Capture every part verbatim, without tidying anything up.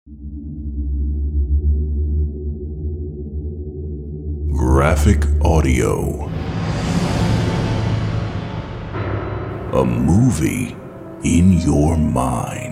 Graphic audio. A movie in your mind.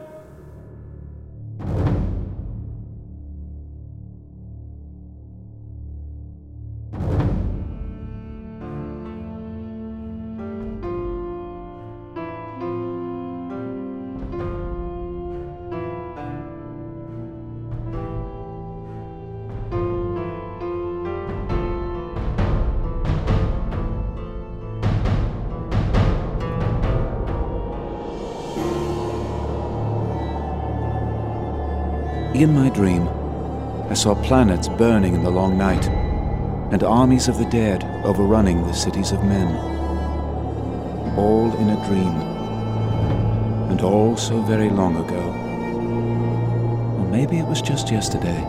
In my dream, I saw planets burning in the long night, and armies of the dead overrunning the cities of men. All in a dream, and all so very long ago. Or maybe it was just yesterday.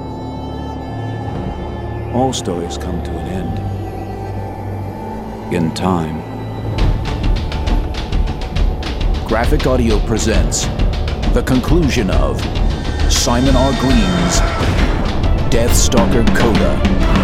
All stories come to an end. In time. Graphic Audio presents the conclusion of Simon R. Green's Deathstalker Coda.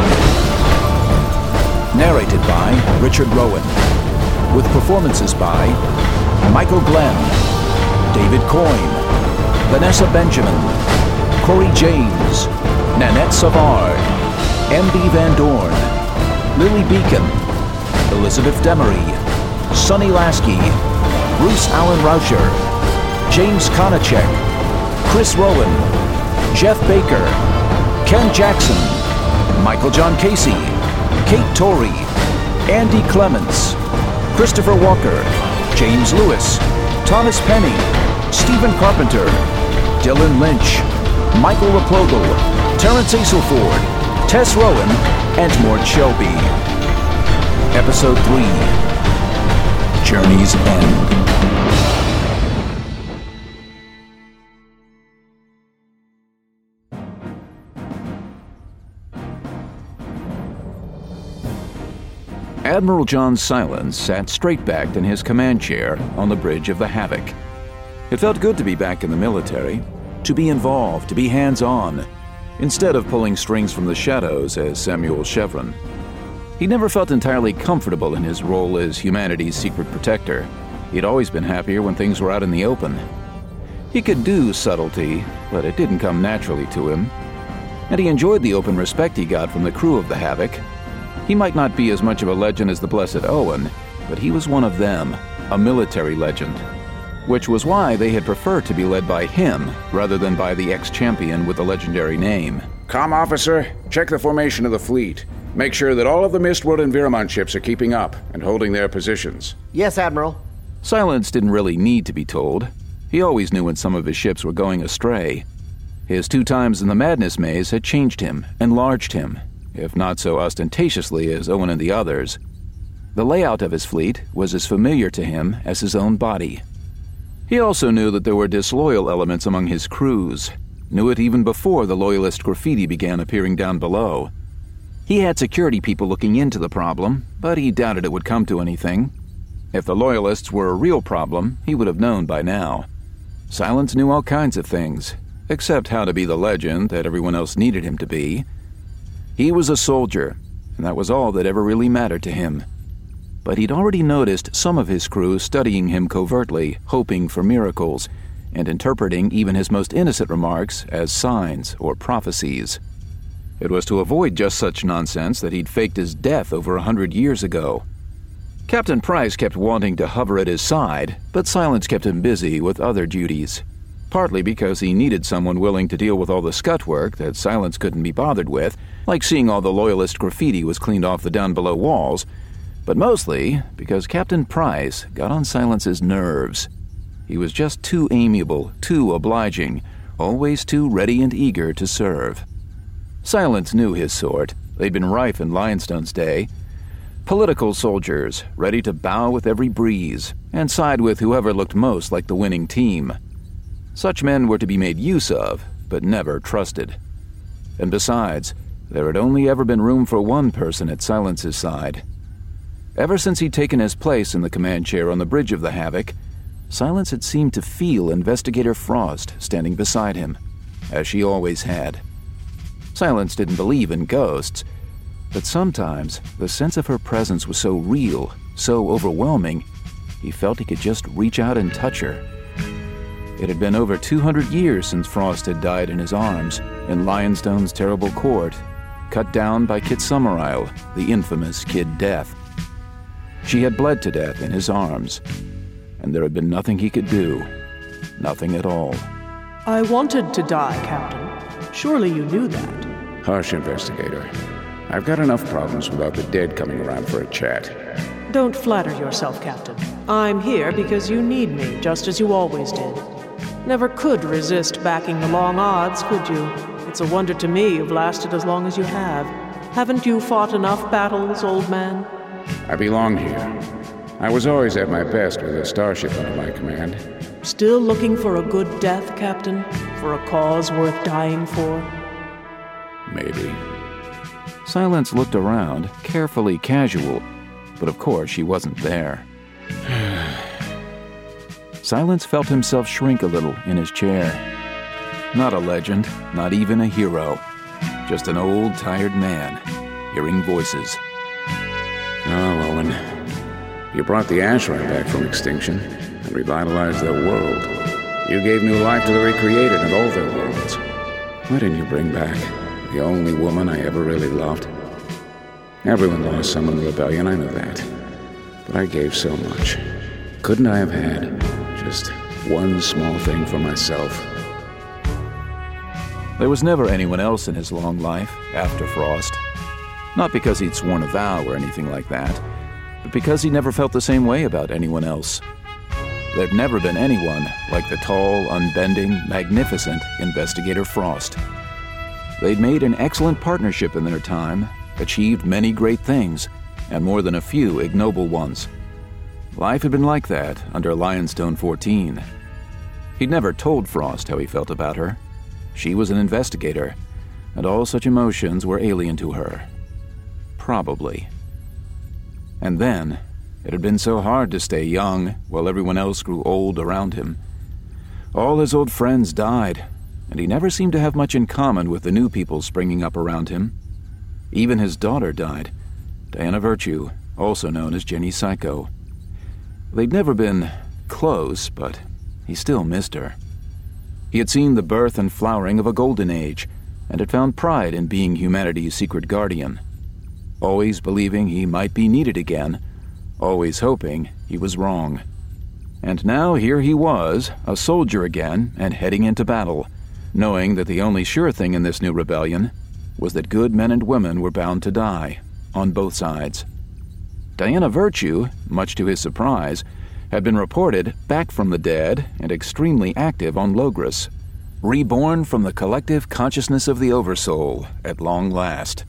Narrated by Richard Rowan, with performances by Michael Glenn, David Coyne, Vanessa Benjamin, Corey James, Nanette Savard, M B Van Dorn, Lily Beacon, Elizabeth Demery, Sonny Lasky, Bruce Allen Rauscher, James Konachek, Chris Rowan, Jeff Baker, Ken Jackson, Michael John Casey, Kate Torrey, Andy Clements, Christopher Walker, James Lewis, Thomas Penny, Stephen Carpenter, Dylan Lynch, Michael Raplogel, Terrence Aselford, Tess Rowan, and Mort Shelby. Episode three, Journey's End. Admiral John Silence sat straight-backed in his command chair on the bridge of the Havoc. It felt good to be back in the military, to be involved, to be hands-on, instead of pulling strings from the shadows as Samuel Chevron. He never felt entirely comfortable in his role as humanity's secret protector. He'd always been happier when things were out in the open. He could do subtlety, but it didn't come naturally to him. And he enjoyed the open respect he got from the crew of the Havoc. He might not be as much of a legend as the Blessed Owen, but he was one of them, a military legend. Which was why they had preferred to be led by him, rather than by the ex-champion with the legendary name. Comm officer, check the formation of the fleet. Make sure that all of the Mistworld and Viramont ships are keeping up and holding their positions. Yes, Admiral. Silence didn't really need to be told. He always knew when some of his ships were going astray. His two times in the Madness Maze had changed him, enlarged him, if not so ostentatiously as Owen and the others. The layout of his fleet was as familiar to him as his own body. He also knew that there were disloyal elements among his crews, knew it even before the loyalist graffiti began appearing down below. He had security people looking into the problem, but he doubted it would come to anything. If the loyalists were a real problem, he would have known by now. Silence knew all kinds of things, except how to be the legend that everyone else needed him to be. He was a soldier, and that was all that ever really mattered to him. But he'd already noticed some of his crew studying him covertly, hoping for miracles, and interpreting even his most innocent remarks as signs or prophecies. It was to avoid just such nonsense that he'd faked his death over a hundred years ago. Captain Price kept wanting to hover at his side, but Silence kept him busy with other duties. Partly because he needed someone willing to deal with all the scut work that Silence couldn't be bothered with, like seeing all the loyalist graffiti was cleaned off the down-below walls, but mostly because Captain Price got on Silence's nerves. He was just too amiable, too obliging, always too ready and eager to serve. Silence knew his sort. They'd been rife in Lionstone's day. Political soldiers, ready to bow with every breeze, and side with whoever looked most like the winning team. Such men were to be made use of, but never trusted. And besides, there had only ever been room for one person at Silence's side. Ever since he'd taken his place in the command chair on the bridge of the Havoc, Silence had seemed to feel Investigator Frost standing beside him. as she always had. Silence didn't believe in ghosts, but sometimes the sense of her presence was so real, so overwhelming, he felt he could just reach out and touch her. It had been over two hundred years since Frost had died in his arms in Lionstone's terrible court, cut down by Kit Summerisle, the infamous Kid Death. She had bled to death in his arms, and there had been nothing he could do. Nothing at all. I wanted to die, Captain. Surely you knew that. Hush, investigator. I've got enough problems without the dead coming around for a chat. Don't flatter yourself, Captain. I'm here because you need me, just as you always did. Never could resist backing the long odds, could you? It's a wonder to me you've lasted as long as you have. Haven't you fought enough battles, old man? I belong here. I was always at my best with a starship under my command. Still looking for a good death, Captain? For a cause worth dying for? Maybe. Silence looked around, carefully casual, but of course she wasn't there. Silence felt himself shrink a little in his chair. Not a legend, not even a hero. Just an old, tired man, hearing voices. Oh, Owen. You brought the Ashrai back from extinction and revitalized their world. You gave new life to the Recreated and all their worlds. Why didn't you bring back the only woman I ever really loved? Everyone lost some in the rebellion, I know that. But I gave so much. Couldn't I have had just one small thing for myself? There was never anyone else in his long life after Frost. Not because he'd sworn a vow or anything like that, but because he never felt the same way about anyone else. There'd never been anyone like the tall, unbending, magnificent Investigator Frost. They'd made an excellent partnership in their time, achieved many great things, and more than a few ignoble ones. Life had been like that under Lionstone fourteen. He'd never told Frost how he felt about her. She was an investigator, and all such emotions were alien to her. Probably. And then, it had been so hard to stay young while everyone else grew old around him. All his old friends died, and he never seemed to have much in common with the new people springing up around him. Even his daughter died, Diana Virtue, also known as Jenny Psycho. They'd never been close, but he still missed her. He had seen the birth and flowering of a golden age, and had found pride in being humanity's secret guardian. Always believing he might be needed again, always hoping he was wrong. And now here he was, a soldier again, and heading into battle, knowing that the only sure thing in this new rebellion was that good men and women were bound to die, on both sides. Diana Virtue, much to his surprise, had been reported back from the dead and extremely active on Logris, reborn from the collective consciousness of the Oversoul at long last.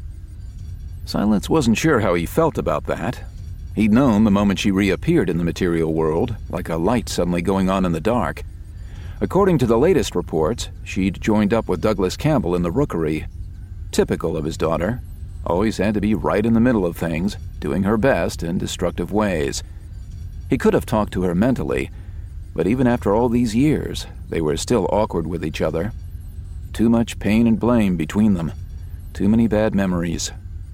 Silence wasn't sure how he felt about that. He'd known the moment she reappeared in the material world, like a light suddenly going on in the dark. According to the latest reports, she'd joined up with Douglas Campbell in the Rookery. Typical of his daughter. Always had to be right in the middle of things, doing her best in destructive ways. He could have talked to her mentally, but even after all these years, they were still awkward with each other. Too much pain and blame between them. Too many bad memories.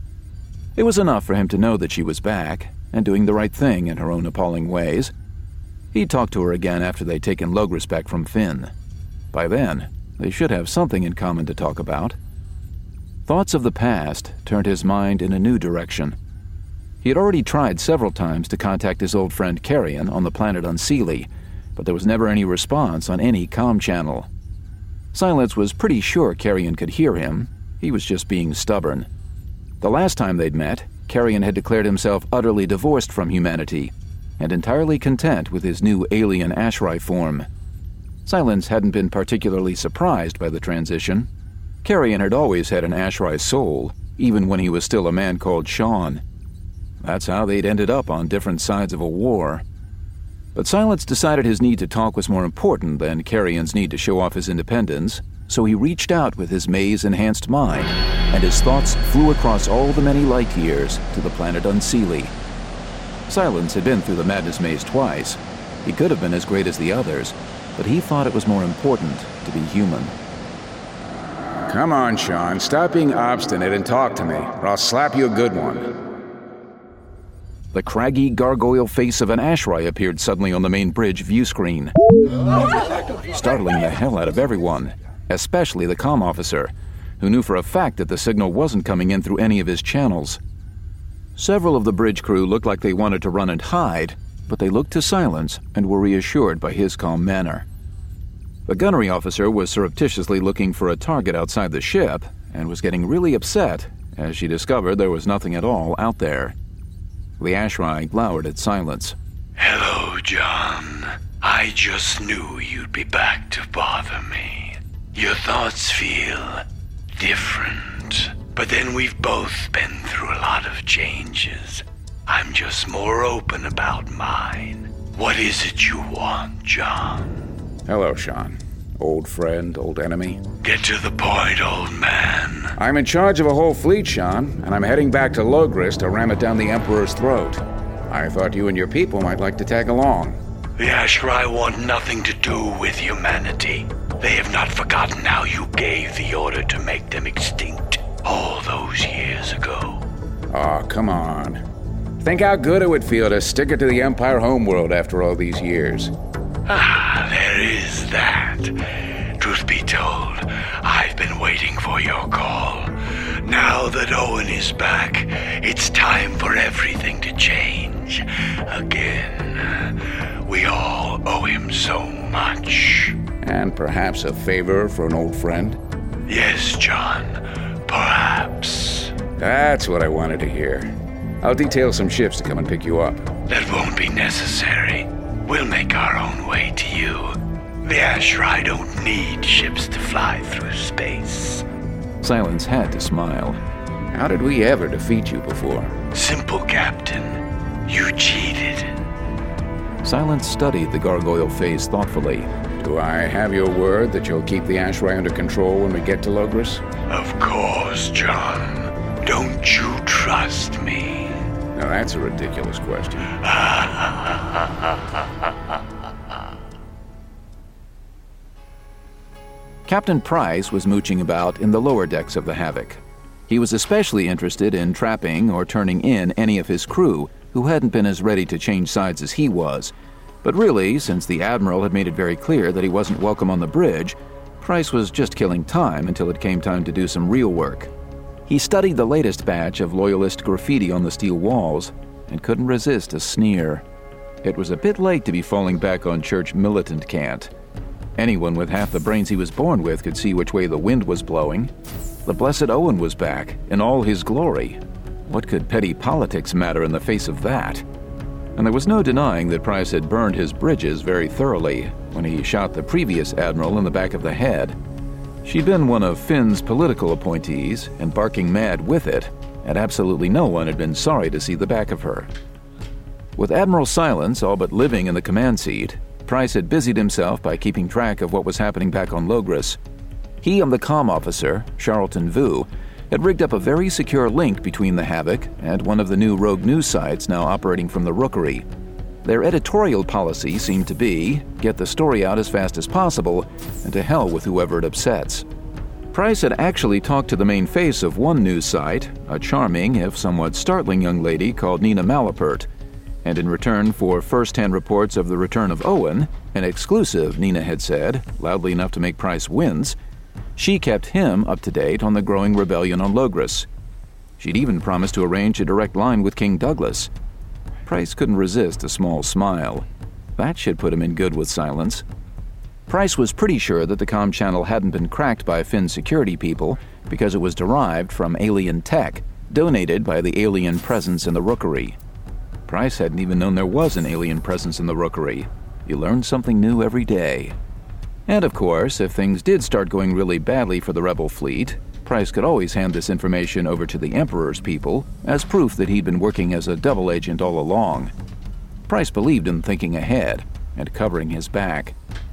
It was enough for him to know that she was back, and doing the right thing in her own appalling ways. He'd talk to her again after they'd taken Logris back from Finn. By then, they should have something in common to talk about. Thoughts of the past turned his mind in a new direction. He had already tried several times to contact his old friend Carrion on the planet Unseelie, but there was never any response on any comm channel. Silence was pretty sure Carrion could hear him. He was just being stubborn. The last time they'd met, Carrion had declared himself utterly divorced from humanity and entirely content with his new alien Ashrai form. Silence hadn't been particularly surprised by the transition. Carrion had always had an Ashrai soul, even when he was still a man called Sean. That's how they'd ended up on different sides of a war. But Silence decided his need to talk was more important than Carrion's need to show off his independence, so he reached out with his maze-enhanced mind, and his thoughts flew across all the many light years to the planet Unseelie. Silence had been through the Madness Maze twice. He could have been as great as the others, but he thought it was more important to be human. come on, Sean. Stop being obstinate and talk to me, or I'll slap you a good one. The craggy gargoyle face of an Ashrai appeared suddenly on the main bridge view screen, startling the hell out of everyone, especially the comm officer, who knew for a fact that the signal wasn't coming in through any of his channels. Several of the bridge crew looked like they wanted to run and hide, but they looked to Silence and were reassured by his calm manner. The gunnery officer was surreptitiously looking for a target outside the ship and was getting really upset as she discovered there was nothing at all out there. The Ashrai glowered at Silence. Hello, John. I just knew you'd be back to bother me. Your thoughts feel different, but then we've both been through a lot of changes. I'm just more open about mine. What is it you want, John? Hello, Sean. Old friend, old enemy. Get to the point, old man. I'm in charge of a whole fleet, Sean, and I'm heading back to Logris to ram it down the Emperor's throat. I thought you and your people might like to tag along. The Ashrai want nothing to do with humanity. They have not forgotten how you gave the order to make them extinct all those years ago. Oh, come on. Think how good it would feel to stick it to the Empire homeworld after all these years. Ah, there is that. Truth be told, I've been waiting for your call. Now that Owen is back, it's time for everything to change. Again, we all owe him so much. And perhaps a favor for an old friend? Yes, John, perhaps. That's what I wanted to hear. I'll detail some ships to come and pick you up. That won't be necessary. We'll make our own way to you. The Ashrai don't need ships to fly through space. Silence had to smile. How did we ever defeat you before? Simple, Captain. You cheated. Silence studied the gargoyle face thoughtfully. Do I have your word that you'll keep the Ashrai under control when we get to Logris? Of course, John. Don't you trust me? Now that's a ridiculous question. Captain Price was mooching about in the lower decks of the Havoc. He was especially interested in trapping or turning in any of his crew who hadn't been as ready to change sides as he was. But really, since the Admiral had made it very clear that he wasn't welcome on the bridge, Price was just killing time until it came time to do some real work. He studied the latest batch of Loyalist graffiti on the steel walls and couldn't resist a sneer. It was a bit late to be falling back on church militant cant. Anyone with half the brains he was born with could see which way the wind was blowing. The blessed Owen was back, in all his glory. What could petty politics matter in the face of that? And there was no denying that Price had burned his bridges very thoroughly when he shot the previous admiral in the back of the head. She'd been one of Finn's political appointees, and barking mad with it, and absolutely no one had been sorry to see the back of her. With Admiral Silence all but living in the command seat, Price had busied himself by keeping track of what was happening back on Logris. He and the comm officer, Charlton Vu, had rigged up a very secure link between the Havoc and one of the new rogue news sites now operating from the Rookery. Their editorial policy seemed to be, get the story out as fast as possible, and to hell with whoever it upsets. Price had actually talked to the main face of one news site, a charming, if somewhat startling young lady called Nina Malapert, and in return for first-hand reports of the return of Owen, an exclusive, Nina had said, loudly enough to make Price wince, she kept him up to date on the growing rebellion on Logris. She'd even promised to arrange a direct line with King Douglas. Price couldn't resist a small smile. That should put him in good with Silence. Price was pretty sure that the comm channel hadn't been cracked by Finn security people because it was derived from alien tech, donated by the alien presence in the Rookery. Price hadn't even known there was an alien presence in the Rookery. You learned something new every day. And of course, if things did start going really badly for the rebel fleet, Price could always hand this information over to the Emperor's people as proof that he'd been working as a double agent all along. Price believed in thinking ahead and covering his back.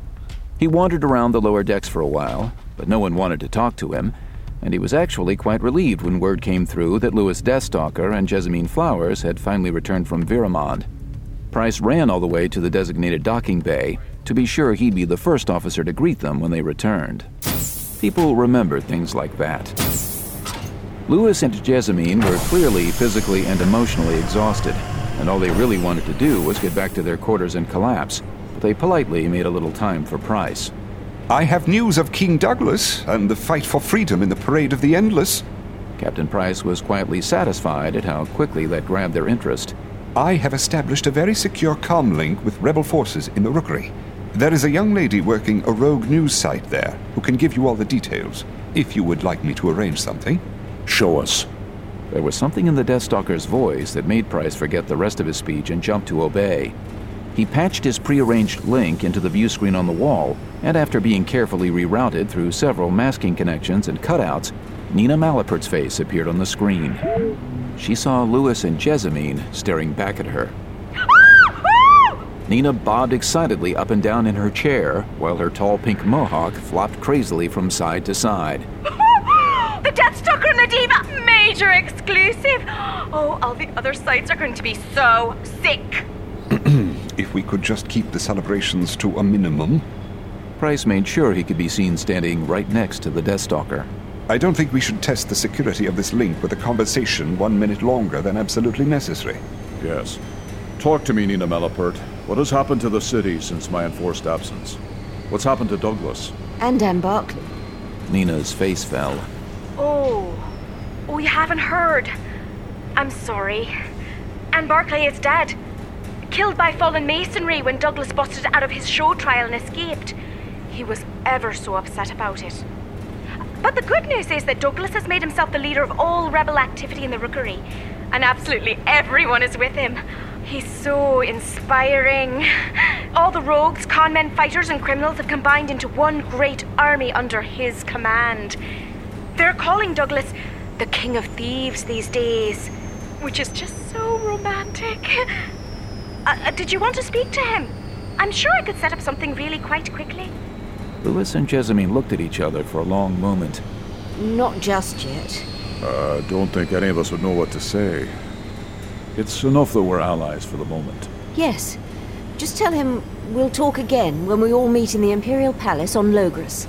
He wandered around the lower decks for a while, but no one wanted to talk to him, and he was actually quite relieved when word came through that Louis Deathstalker and Jessamine Flowers had finally returned from Viramond. Price ran all the way to the designated docking bay to be sure he'd be the first officer to greet them when they returned. People remember things like that. Louis and Jessamine were clearly physically and emotionally exhausted, and all they really wanted to do was get back to their quarters and collapse, but they politely made a little time for Price. I have news of King Douglas and the fight for freedom in the Parade of the Endless. Captain Price was quietly satisfied at how quickly that grabbed their interest. I have established a very secure comm link with rebel forces in the Rookery. There is a young lady working a rogue news site there who can give you all the details, if you would like me to arrange something. Show us. There was something in the Deathstalker's voice that made Price forget the rest of his speech and jump to obey. He patched his prearranged link into the view screen on the wall, and after being carefully rerouted through several masking connections and cutouts, Nina Malapert's face appeared on the screen. She saw Louis and Jessamine staring back at her. Nina bobbed excitedly up and down in her chair, while her tall pink mohawk flopped crazily from side to side. The Deathstalker and the Diva! Major exclusive! Oh, all the other sites are going to be so sick! If we could just keep the celebrations to a minimum. Price made sure he could be seen standing right next to the Deathstalker. I don't think we should test the security of this link with a conversation one minute longer than absolutely necessary. Yes. Talk to me, Nina Malapert. What has happened to the city since my enforced absence? What's happened to Douglas? And Anne Barclay. Nina's face fell. Oh, oh, you haven't heard. I'm sorry. Anne Barclay is dead. Killed by fallen masonry when Douglas busted out of his show trial and escaped. He was ever so upset about it. But the good news is that Douglas has made himself the leader of all rebel activity in the Rookery, and absolutely everyone is with him. He's so inspiring. All the rogues, conmen, fighters, and criminals have combined into one great army under his command. They're calling Douglas the King of Thieves these days, which is just so romantic. Uh, did you want to speak to him? I'm sure I could set up something really quite quickly. Louis and Jessamine looked at each other for a long moment. Not just yet. I uh, don't think any of us would know what to say. It's enough that we're allies for the moment. Yes. Just tell him we'll talk again when we all meet in the Imperial Palace on Logres.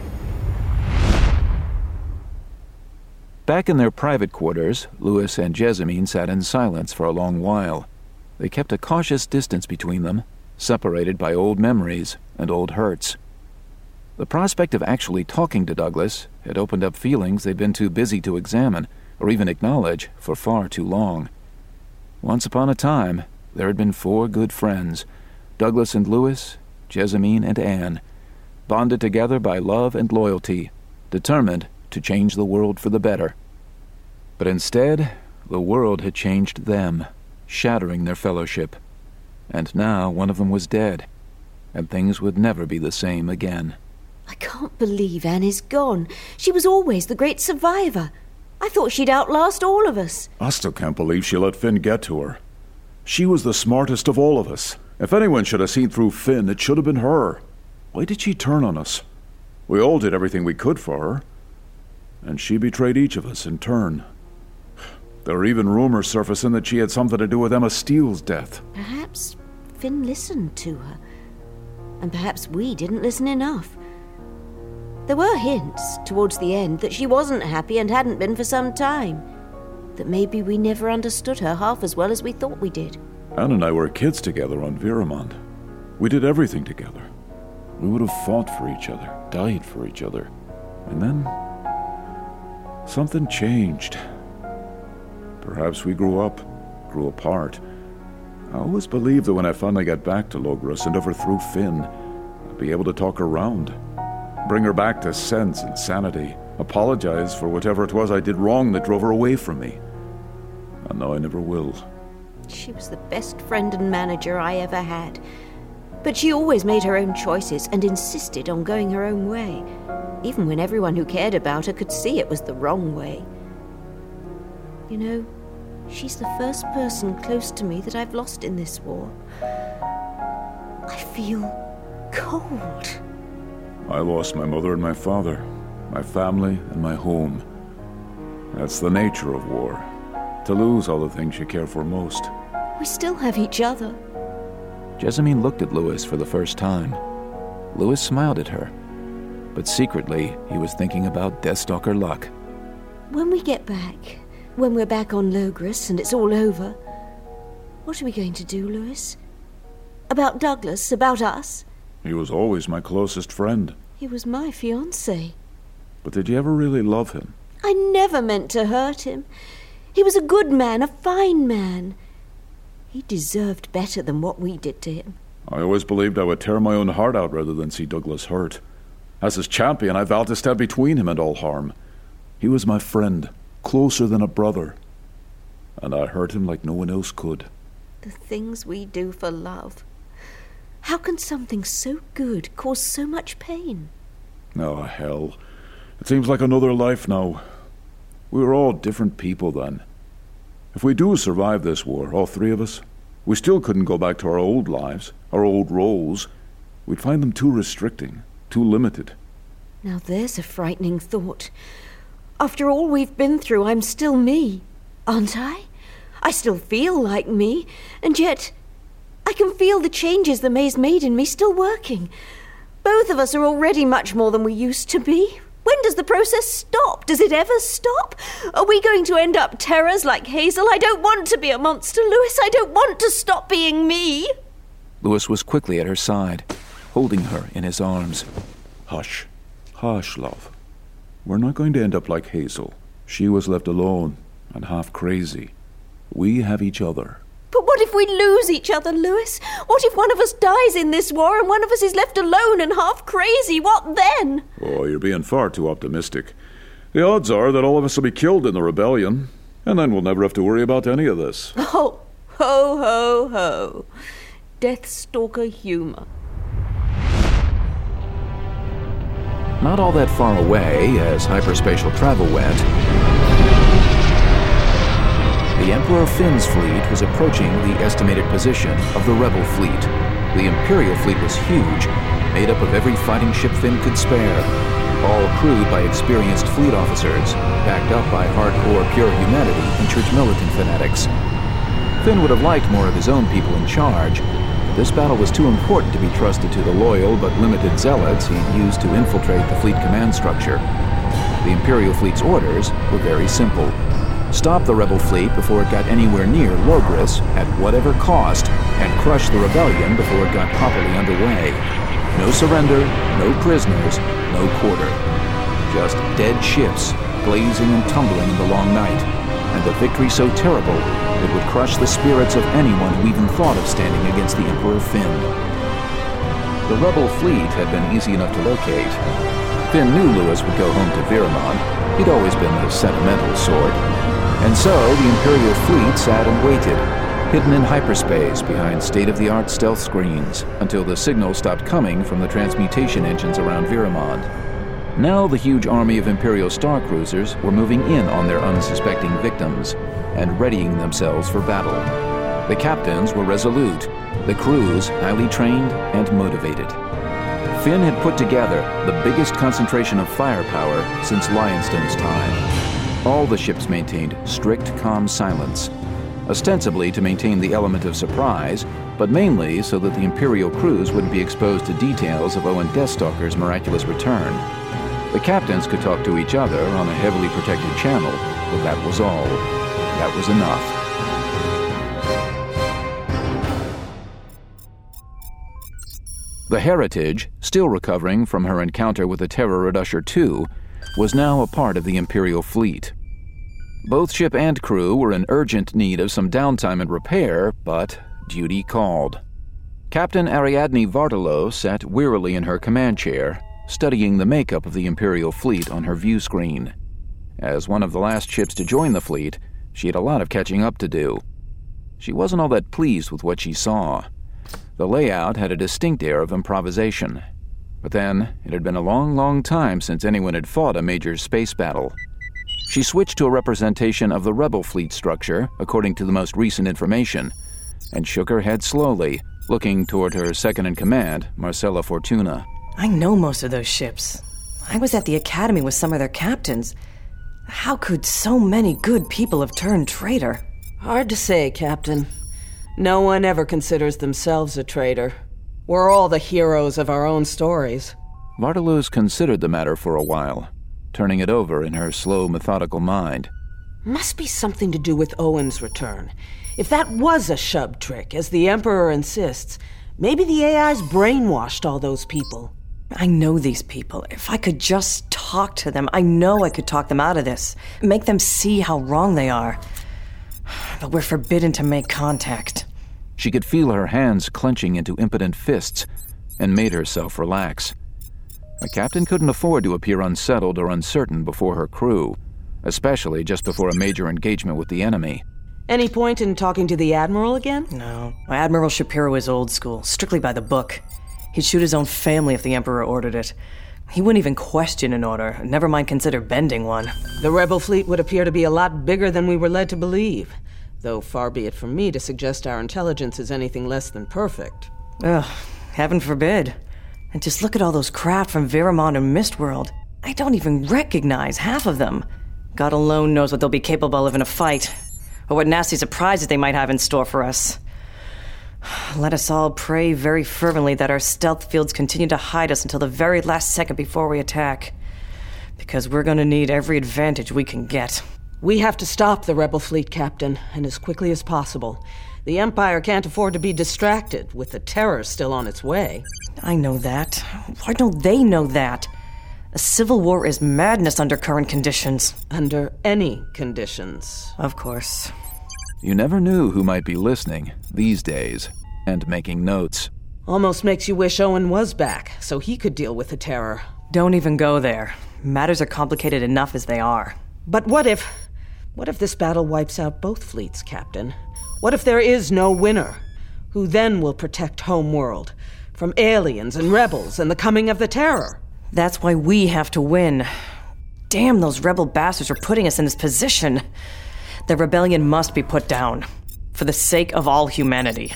Back in their private quarters, Louis and Jessamine sat in silence for a long while. They kept a cautious distance between them, separated by old memories and old hurts. The prospect of actually talking to Douglas had opened up feelings they'd been too busy to examine or even acknowledge for far too long. Once upon a time, there had been four good friends, Douglas and Louis, Jessamine and Anne, bonded together by love and loyalty, determined to change the world for the better. But instead, the world had changed them, shattering their fellowship. And now one of them was dead, and things would never be the same again. I can't believe Anne is gone. She was always the great survivor. I thought she'd outlast all of us. I still can't believe she let Finn get to her. She was the smartest of all of us. If anyone should have seen through Finn, it should have been her. Why did she turn on us? We all did everything we could for her. And she betrayed each of us in turn. There are even rumors surfacing that she had something to do with Emma Steele's death. Perhaps Finn listened to her. And perhaps we didn't listen enough. There were hints, towards the end, that she wasn't happy and hadn't been for some time. That maybe we never understood her half as well as we thought we did. Anne and I were kids together on Viramond. We did everything together. We would have fought for each other, died for each other. And then something changed. Perhaps we grew up, grew apart. I always believed that when I finally got back to Logres and overthrew Finn, I'd be able to talk her round. Bring her back to sense and sanity. Apologize for whatever it was I did wrong that drove her away from me. And now I never will. She was the best friend and manager I ever had. But she always made her own choices and insisted on going her own way, even when everyone who cared about her could see it was the wrong way. You know, she's the first person close to me that I've lost in this war. I feel cold. I lost my mother and my father, my family and my home. That's the nature of war, to lose all the things you care for most. We still have each other. Jessamine looked at Louis for the first time. Louis smiled at her. but secretly he was thinking about Deathstalker luck. When we get back, when we're back on Logris and it's all over, what are we going to do, Lewis? About Douglas, about us? He was always my closest friend. He was my fiancé. But did you ever really love him? I never meant to hurt him. He was a good man, a fine man. He deserved better than what we did to him. I always believed I would tear my own heart out rather than see Douglas hurt. As his champion, I vowed to stand between him and all harm. He was my friend, closer than a brother. And I hurt him like no one else could. The things we do for love. How can something so good cause so much pain? Oh, hell. It seems like another life now. We were all different people then. If we do survive this war, all three of us, we still couldn't go back to our old lives, our old roles. We'd find them too restricting, too limited. Now there's a frightening thought. After all we've been through, I'm still me, aren't I? I still feel like me, and yet I can feel the changes the Maze made in me still working. Both of us are already much more than we used to be. When does the process stop? Does it ever stop? Are we going to end up terrors like Hazel? I don't want to be a monster, Lewis. I don't want to stop being me. Lewis was quickly at her side, holding her in his arms. Hush. Hush, love. We're not going to end up like Hazel. She was left alone and half crazy. We have each other. But what if we lose each other, Lewis? What if one of us dies in this war and one of us is left alone and half crazy? What then? Oh, you're being far too optimistic. The odds are that all of us will be killed in the rebellion, and then we'll never have to worry about any of this. Oh, ho, ho, ho. Deathstalker humor. Not all that far away, as hyperspatial travel went, the Emperor Finn's fleet was approaching the estimated position of the Rebel fleet. The Imperial fleet was huge, made up of every fighting ship Finn could spare, all crewed by experienced fleet officers, backed up by hardcore pure humanity and church militant fanatics. Finn would have liked more of his own people in charge, but this battle was too important to be trusted to the loyal but limited zealots he'd used to infiltrate the fleet command structure. The Imperial fleet's orders were very simple. Stop the Rebel fleet before it got anywhere near Logris at whatever cost, and crush the rebellion before it got properly underway. No surrender, no prisoners, no quarter. Just dead ships, blazing and tumbling in the long night, and the victory so terrible it would crush the spirits of anyone who even thought of standing against the Emperor Finn. The Rebel fleet had been easy enough to locate. Finn knew Lewis would go home to Viramon. He'd always been the sentimental sort. And so the Imperial fleet sat and waited, hidden in hyperspace behind state-of-the-art stealth screens, until the signal stopped coming from the transmutation engines around Viramon. Now the huge army of Imperial star cruisers were moving in on their unsuspecting victims, and readying themselves for battle. The captains were resolute, the crews highly trained and motivated. Finn had put together the biggest concentration of firepower since Lionston's time. All the ships maintained strict, calm silence, ostensibly to maintain the element of surprise, but mainly so that the Imperial crews wouldn't be exposed to details of Owen Deathstalker's miraculous return. The captains could talk to each other on a heavily protected channel, but that was all. That was enough. The Heritage, still recovering from her encounter with the Terror at Usher two, was now a part of the Imperial fleet. Both ship and crew were in urgent need of some downtime and repair, but duty called. Captain Ariadne Vartalo sat wearily in her command chair, studying the makeup of the Imperial fleet on her view screen. As one of the last ships to join the fleet, she had a lot of catching up to do. She wasn't all that pleased with what she saw. The layout had a distinct air of improvisation. But then, it had been a long, long time since anyone had fought a major space battle. She switched to a representation of the Rebel fleet structure, according to the most recent information, and shook her head slowly, looking toward her second-in-command, Marcella Fortuna. I know most of those ships. I was at the academy with some of their captains. How could so many good people have turned traitor? Hard to say, Captain. No one ever considers themselves a traitor. We're all the heroes of our own stories. Vartaluz considered the matter for a while, turning it over in her slow, methodical mind. Must be something to do with Owen's return. If that was a shub trick, as the Emperor insists, maybe the A I's brainwashed all those people. I know these people. If I could just talk to them, I know I could talk them out of this. Make them see how wrong they are. But we're forbidden to make contact. She could feel her hands clenching into impotent fists and made herself relax. A captain couldn't afford to appear unsettled or uncertain before her crew, especially just before a major engagement with the enemy. Any point in talking to the Admiral again? No. Admiral Shapiro is old school, strictly by the book. He'd shoot his own family if the Emperor ordered it. He wouldn't even question an order, never mind consider bending one. The rebel fleet would appear to be a lot bigger than we were led to believe, though far be it from me to suggest our intelligence is anything less than perfect. Ugh, heaven forbid. And just look at all those craft from Viramon and Mistworld. I don't even recognize half of them. God alone knows what they'll be capable of in a fight, or what nasty surprises they might have in store for us. Let us all pray very fervently that our stealth fields continue to hide us until the very last second before we attack. Because we're going to need every advantage we can get. We have to stop the rebel fleet, Captain, and as quickly as possible. The Empire can't afford to be distracted, with the Terror still on its way. I know that. Why don't they know that? A civil war is madness under current conditions. Under any conditions. Of course. You never knew who might be listening these days and making notes. Almost makes you wish Owen was back, so he could deal with the Terror. Don't even go there. Matters are complicated enough as they are. But what if... What if this battle wipes out both fleets, Captain? What if there is no winner? Who then will protect Homeworld from aliens and rebels and the coming of the Terror? That's why we have to win. Damn, those rebel bastards are putting us in this position. The rebellion must be put down, for the sake of all humanity.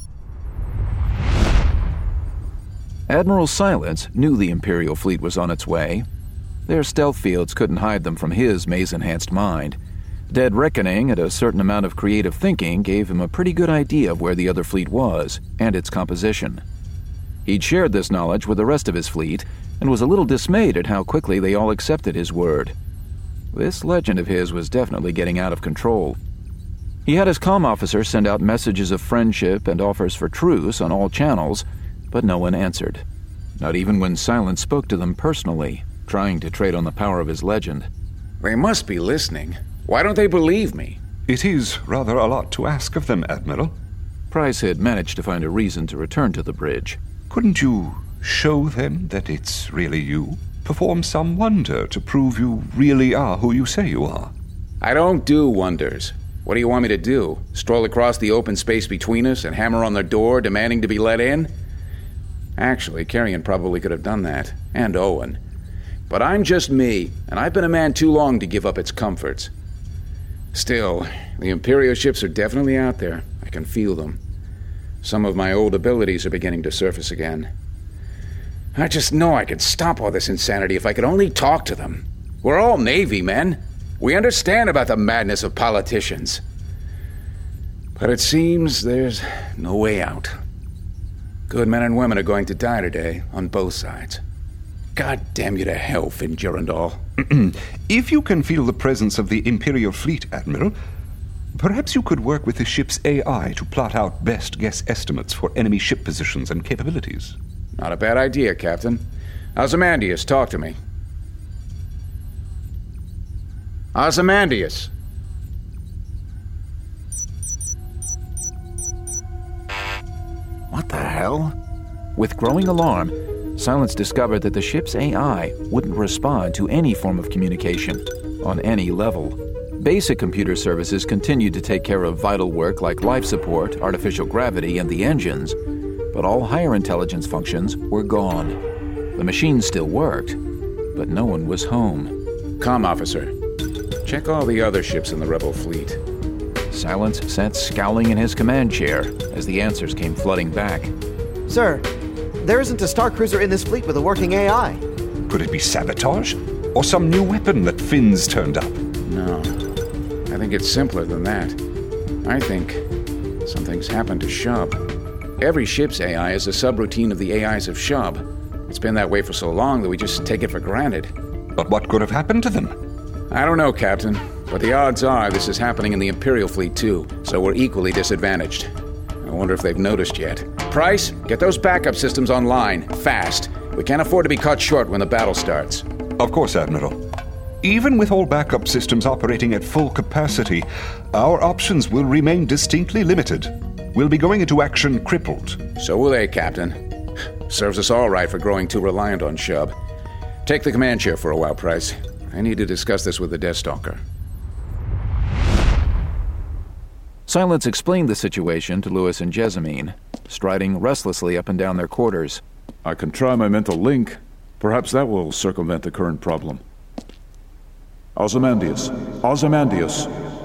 Admiral Silence knew the Imperial fleet was on its way. Their stealth fields couldn't hide them from his maze-enhanced mind. Dead reckoning and a certain amount of creative thinking gave him a pretty good idea of where the other fleet was and its composition. He'd shared this knowledge with the rest of his fleet and was a little dismayed at how quickly they all accepted his word. This legend of his was definitely getting out of control. He had his comm officer send out messages of friendship and offers for truce on all channels, but no one answered. Not even when Silence spoke to them personally, trying to trade on the power of his legend. They must be listening. Why don't they believe me? It is rather a lot to ask of them, Admiral. Price had managed to find a reason to return to the bridge. Couldn't you show them that it's really you? Perform some wonder to prove you really are who you say you are? I don't do wonders. What do you want me to do? Stroll across the open space between us and hammer on their door demanding to be let in? Actually, Carrion probably could have done that, and Owen. But I'm just me, and I've been a man too long to give up its comforts. Still, the Imperial ships are definitely out there. I can feel them. Some of my old abilities are beginning to surface again. I just know I could stop all this insanity if I could only talk to them. We're all Navy men. We understand about the madness of politicians. But it seems there's no way out. Good men and women are going to die today, on both sides. God damn you to hell, Finn Durandal. If you can feel the presence of the Imperial fleet, Admiral, perhaps you could work with the ship's A I to plot out best guess estimates for enemy ship positions and capabilities. Not a bad idea, Captain. Ozymandias, talk to me. Ozymandias! What the hell? With growing alarm, Silence discovered that the ship's A I wouldn't respond to any form of communication, on any level. Basic computer services continued to take care of vital work like life support, artificial gravity, and the engines, but all higher intelligence functions were gone. The machines still worked, but no one was home. Comm officer, check all the other ships in the rebel fleet. Silence sat scowling in his command chair as the answers came flooding back. Sir, there isn't a Star Cruiser in this fleet with a working A I. Could it be sabotage? Or some new weapon that Finn's turned up? No. I think it's simpler than that. I think something's happened to Shub. Every ship's A I is a subroutine of the A Is of Shub. It's been that way for so long that we just take it for granted. But what could have happened to them? I don't know, Captain. But the odds are this is happening in the Imperial fleet too, so we're equally disadvantaged. I wonder if they've noticed yet. Price, get those backup systems online, fast. We can't afford to be caught short when the battle starts. Of course, Admiral. Even with all backup systems operating at full capacity, our options will remain distinctly limited. We'll be going into action crippled. So will they, Captain. Serves us all right for growing too reliant on Shub. Take the command chair for a while, Price. I need to discuss this with the Deathstalker. Silence explained the situation to Lewis and Jessamine, striding restlessly up and down their quarters. I can try my mental link. Perhaps that will circumvent the current problem. Ozymandias. Ozymandias.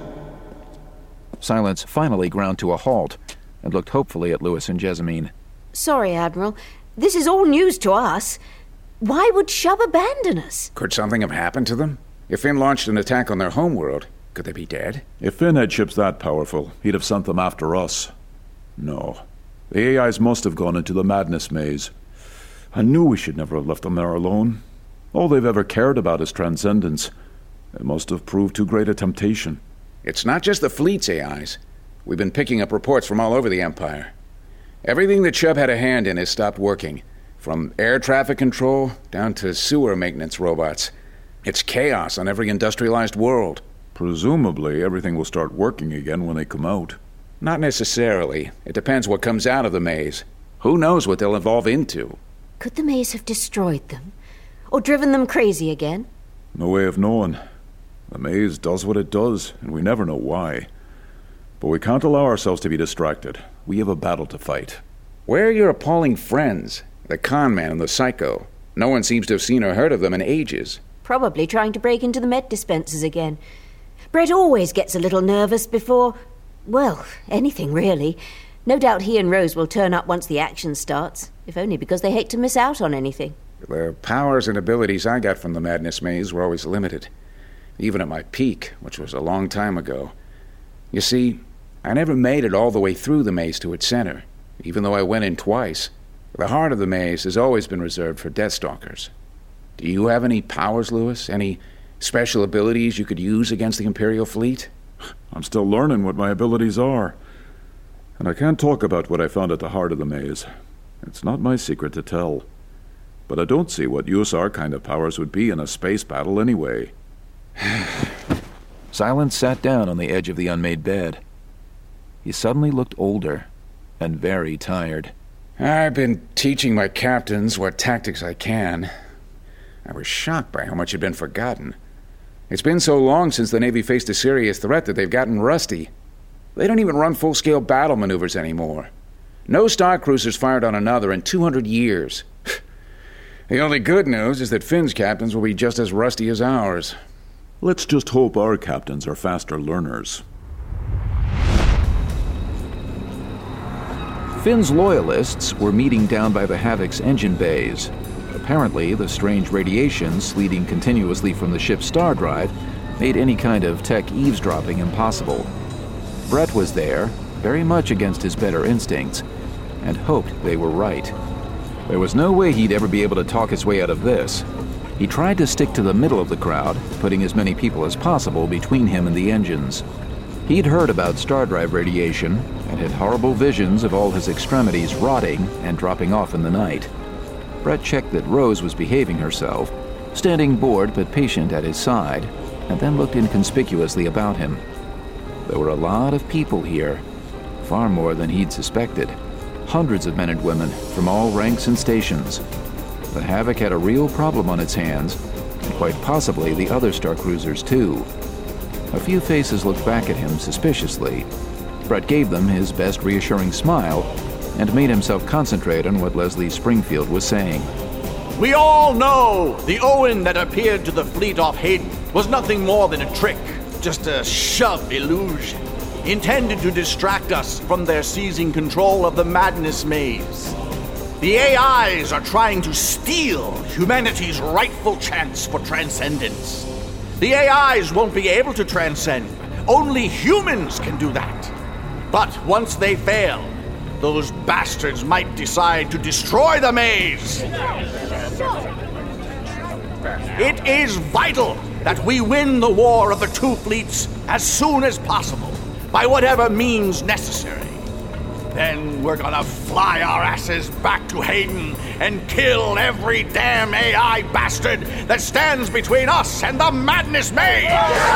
Silence finally ground to a halt and looked hopefully at Lewis and Jessamine. Sorry, Admiral. This is all news to us. Why would Shub abandon us? Could something have happened to them? If Finn launched an attack on their homeworld, could they be dead? If Finn had ships that powerful, he'd have sent them after us. No. The A Is must have gone into the Madness Maze. I knew we should never have left them there alone. All they've ever cared about is transcendence. It must have proved too great a temptation. It's not just the fleet's A Is. We've been picking up reports from all over the Empire. Everything that Shub had a hand in has stopped working. From air traffic control down to sewer maintenance robots. It's chaos on every industrialized world. Presumably, everything will start working again when they come out. Not necessarily. It depends what comes out of the maze. Who knows what they'll evolve into? Could the maze have destroyed them? Or driven them crazy again? No way of knowing. The maze does what it does, and we never know why. But we can't allow ourselves to be distracted. We have a battle to fight. Where are your appalling friends? The con man and the psycho. No one seems to have seen or heard of them in ages. Probably trying to break into the med dispensers again. Brett always gets a little nervous before... well, anything really. No doubt he and Rose will turn up once the action starts, if only because they hate to miss out on anything. The powers and abilities I got from the Madness Maze were always limited. Even at my peak, which was a long time ago. You see, I never made it all the way through the maze to its center, even though I went in twice. The heart of the maze has always been reserved for Deathstalkers. Do you have any powers, Lewis? Any special abilities you could use against the Imperial fleet? I'm still learning what my abilities are. And I can't talk about what I found at the heart of the maze. It's not my secret to tell. But I don't see what use our kind of powers would be in a space battle anyway. Silence sat down on the edge of the unmade bed. He suddenly looked older and very tired. I've been teaching my captains what tactics I can. I was shocked by how much had been forgotten. It's been so long since the Navy faced a serious threat that they've gotten rusty. They don't even run full-scale battle maneuvers anymore. No Star Cruisers fired on another in two hundred years. The only good news is that Finn's captains will be just as rusty as ours. Let's just hope our captains are faster learners. Finn's loyalists were meeting down by the Havoc's engine bays. Apparently, the strange radiation sleeting continuously from the ship's star drive made any kind of tech eavesdropping impossible. Brett was there, very much against his better instincts, and hoped they were right. There was no way he'd ever be able to talk his way out of this. He tried to stick to the middle of the crowd, putting as many people as possible between him and the engines. He'd heard about star drive radiation and had horrible visions of all his extremities rotting and dropping off in the night. Brett checked that Rose was behaving herself, standing bored but patient at his side, and then looked inconspicuously about him. There were a lot of people here, far more than he'd suspected. Hundreds of men and women from all ranks and stations. The Havoc had a real problem on its hands, and quite possibly the other Star Cruisers too. A few faces looked back at him suspiciously. Brett gave them his best reassuring smile and made himself concentrate on what Leslie Springfield was saying. We all know the Owen that appeared to the fleet off Hayden was nothing more than a trick, just a Shub illusion, intended to distract us from their seizing control of the Madness Maze. The A Is are trying to steal humanity's rightful chance for transcendence. The A Is won't be able to transcend. Only humans can do that. But once they fail, those bastards might decide to destroy the maze. It is vital that we win the war of the two fleets as soon as possible, by whatever means necessary. Then we're gonna fly our asses back to Hayden and kill every damn A I bastard that stands between us and the Madness Maze!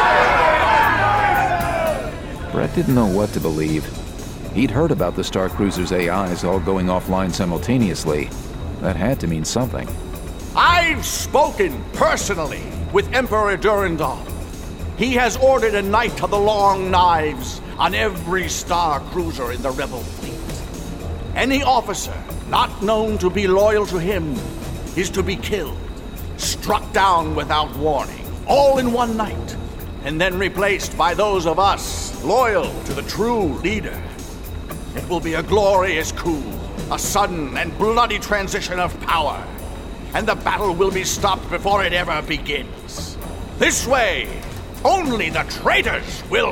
Brett didn't know what to believe. He'd heard about the Star Cruiser's A Is all going offline simultaneously. That had to mean something. I've spoken personally with Emperor Durandal. He has ordered a Knight of the Long Knives on every Star Cruiser in the Rebel fleet. Any officer not known to be loyal to him is to be killed, struck down without warning, all in one night, and then replaced by those of us loyal to the true leader. It will be a glorious coup, a sudden and bloody transition of power, and the battle will be stopped before it ever begins. This way, only the traitors will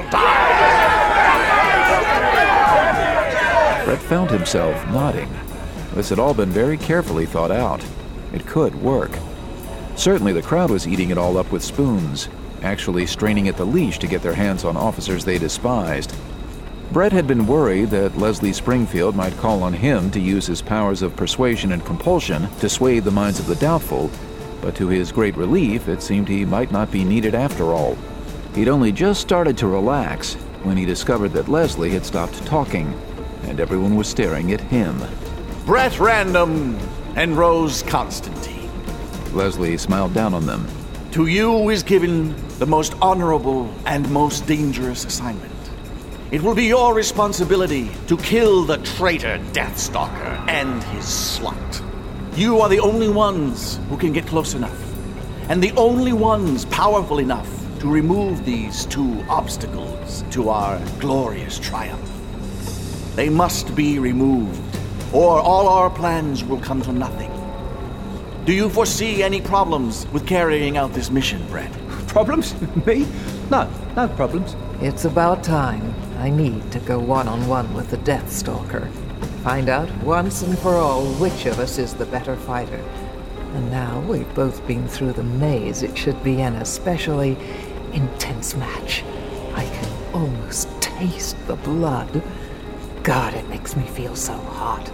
die! Brett found himself nodding. This had all been very carefully thought out. It could work. Certainly the crowd was eating it all up with spoons, actually straining at the leash to get their hands on officers they despised. Brett had been worried that Leslie Springfield might call on him to use his powers of persuasion and compulsion to sway the minds of the doubtful, but to his great relief, it seemed he might not be needed after all. He'd only just started to relax when he discovered that Leslie had stopped talking, and everyone was staring at him. Brett Random and Rose Constantine. Leslie smiled down on them. To you is given the most honorable and most dangerous assignment. It will be your responsibility to kill the traitor Deathstalker and his slut. You are the only ones who can get close enough, and the only ones powerful enough to remove these two obstacles to our glorious triumph. They must be removed, or all our plans will come to nothing. Do you foresee any problems with carrying out this mission, Brett? Problems? Me? No, no problems. It's about time. I need to go one-on-one with the Deathstalker. Find out once and for all which of us is the better fighter. And now we've both been through the maze, it should be an especially intense match. I can almost taste the blood. God, it makes me feel so hot.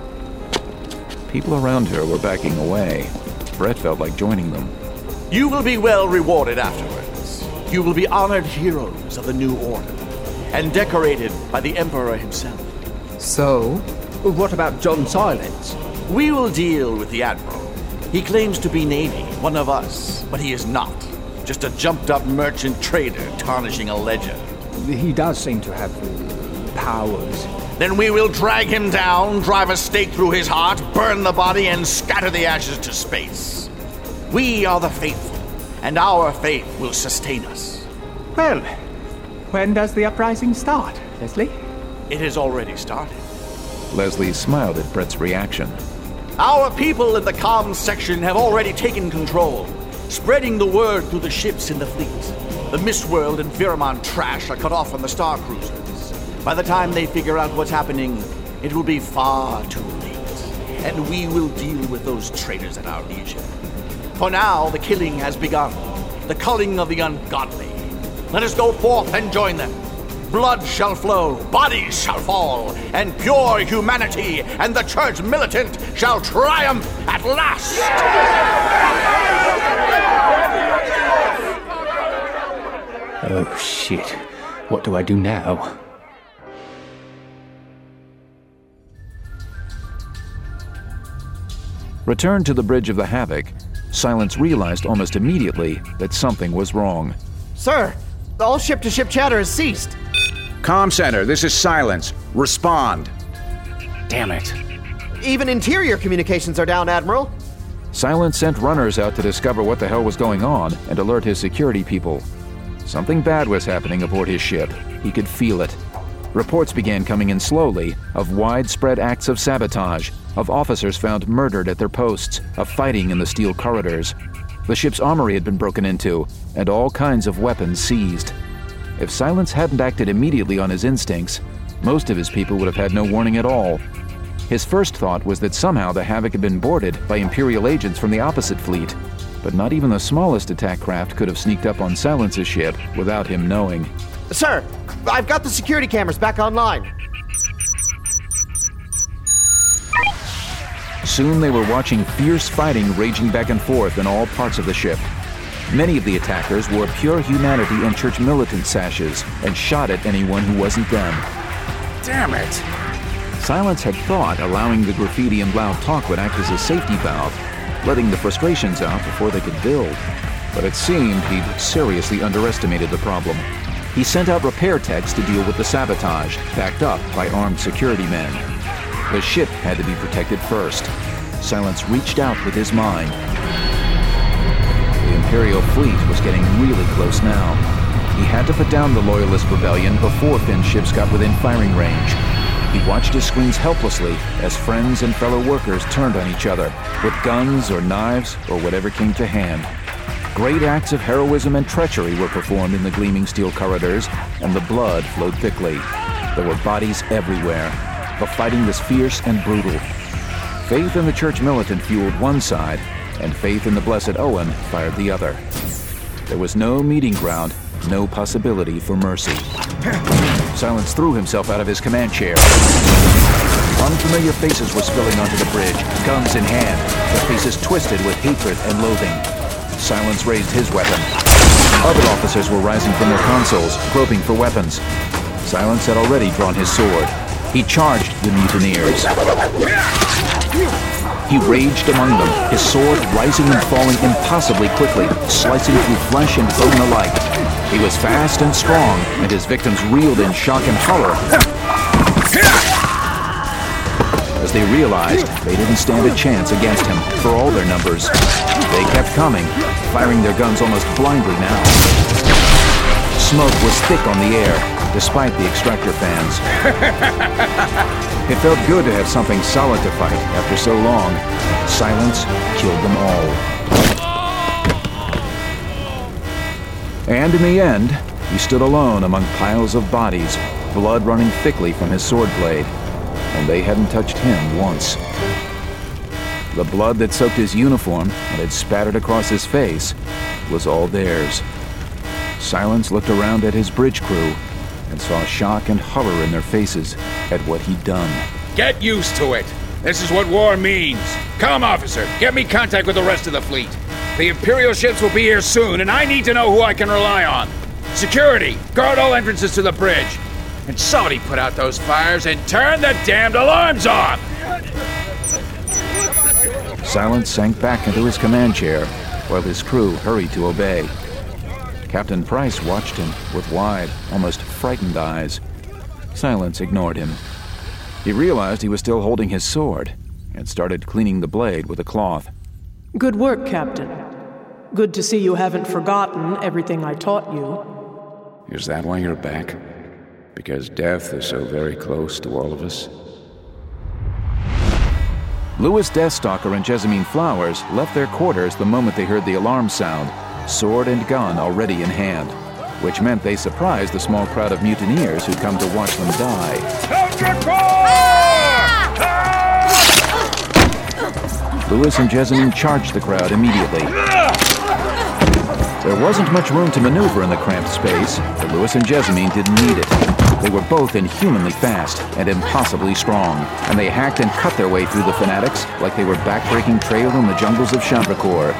People around her were backing away. Brett felt like joining them. You will be well rewarded afterwards. You will be honored heroes of the New Order, and decorated by the Emperor himself. So, what about John Silence? We will deal with the Admiral. He claims to be Navy, one of us, but he is not. Just a jumped-up merchant trader tarnishing a legend. He does seem to have uh, powers. Then we will drag him down, drive a stake through his heart, burn the body, and scatter the ashes to space. We are the faithful, and our faith will sustain us. Well, when does the uprising start, Leslie? It has already started. Leslie smiled at Brett's reaction. Our people in the comms section have already taken control, spreading the word through the ships in the fleet. The Mistworld and Viramon trash are cut off from the Star Cruisers. By the time they figure out what's happening, it will be far too late. And we will deal with those traitors at our leisure. For now, the killing has begun. The culling of the ungodly. Let us go forth and join them. Blood shall flow, bodies shall fall, and pure humanity and the Church militant shall triumph at last! Oh, shit. What do I do now? Returned to the bridge of the Havoc, Silence realized almost immediately that something was wrong. Sir, all ship-to-ship chatter has ceased. Comm Center, this is Silence. Respond. Damn it. Even interior communications are down, Admiral. Silence sent runners out to discover what the hell was going on and alert his security people. Something bad was happening aboard his ship. He could feel it. Reports began coming in slowly of widespread acts of sabotage, of officers found murdered at their posts, of fighting in the steel corridors. The ship's armory had been broken into, and all kinds of weapons seized. If Silence hadn't acted immediately on his instincts, most of his people would have had no warning at all. His first thought was that somehow the Havoc had been boarded by Imperial agents from the opposite fleet, but not even the smallest attack craft could have sneaked up on Silence's ship without him knowing. Sir, I've got the security cameras back online. Soon they were watching fierce fighting raging back and forth in all parts of the ship. Many of the attackers wore pure humanity and church militant sashes and shot at anyone who wasn't them. Damn it! Silence had thought allowing the graffiti and loud talk would act as a safety valve, letting the frustrations out before they could build. But it seemed he'd seriously underestimated the problem. He sent out repair techs to deal with the sabotage, backed up by armed security men. The ship had to be protected first. Silence reached out with his mind. The Imperial fleet was getting really close now. He had to put down the Loyalist rebellion before Finn's ships got within firing range. He watched his screens helplessly as friends and fellow workers turned on each other, with guns or knives or whatever came to hand. Great acts of heroism and treachery were performed in the gleaming steel corridors, and the blood flowed thickly. There were bodies everywhere. The fighting was fierce and brutal. Faith in the church militant fueled one side, and faith in the blessed Owen fired the other. There was no meeting ground, no possibility for mercy. Silence threw himself out of his command chair. Unfamiliar faces were spilling onto the bridge, guns in hand, their faces twisted with hatred and loathing. Silence raised his weapon. Other officers were rising from their consoles, groping for weapons. Silence had already drawn his sword. He charged the mutineers. He raged among them, his sword rising and falling impossibly quickly, slicing through flesh and bone alike. He was fast and strong, and his victims reeled in shock and horror as they realized they didn't stand a chance against him for all their numbers. They kept coming, firing their guns almost blindly now. Smoke was thick on the air, despite the extractor fans. It felt good to have something solid to fight after so long. Silence killed them all. And in the end, he stood alone among piles of bodies, blood running thickly from his sword blade, and they hadn't touched him once. The blood that soaked his uniform and had spattered across his face was all theirs. Silence looked around at his bridge crew and saw shock and horror in their faces at what he'd done. Get used to it. This is what war means. Come, officer, get me contact with the rest of the fleet. The Imperial ships will be here soon, and I need to know who I can rely on. Security, guard all entrances to the bridge. And somebody put out those fires and turn the damned alarms off! Silence sank back into his command chair while his crew hurried to obey. Captain Price watched him with wide, almost frightened eyes. Silence ignored him. He realized he was still holding his sword and started cleaning the blade with a cloth. Good work, Captain. Good to see you haven't forgotten everything I taught you. Is that why you're back? Because death is so very close to all of us? Louis Deathstalker and Jessamine Flowers left their quarters the moment they heard the alarm sound, sword and gun already in hand, which meant they surprised the small crowd of mutineers who'd come to watch them die. Louis and Jessamine charged the crowd immediately. There wasn't much room to maneuver in the cramped space, but Louis and Jessamine didn't need it. They were both inhumanly fast and impossibly strong, and they hacked and cut their way through the fanatics like they were backbreaking trail in the jungles of Chandracore.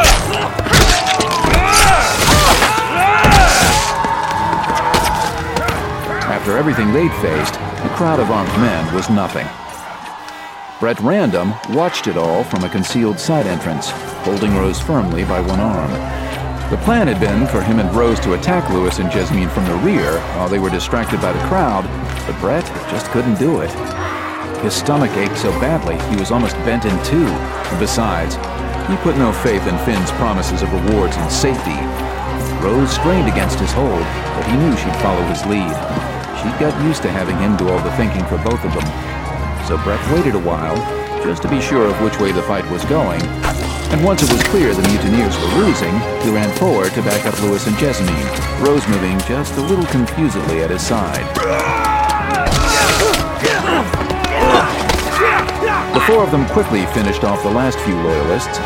After everything they'd faced, the crowd of armed men was nothing. Brett Random watched it all from a concealed side entrance, holding Rose firmly by one arm. The plan had been for him and Rose to attack Louis and Jessamine from the rear while they were distracted by the crowd, but Brett just couldn't do it. His stomach ached so badly he was almost bent in two, and besides, he put no faith in Finn's promises of rewards and safety. Rose strained against his hold, but he knew she'd follow his lead. She'd got used to having him do all the thinking for both of them. So Brett waited a while, just to be sure of which way the fight was going, and once it was clear the mutineers were losing, he ran forward to back up Louis and Jessamine, Rose moving just a little confusedly at his side. four of them quickly finished off the last few Loyalists.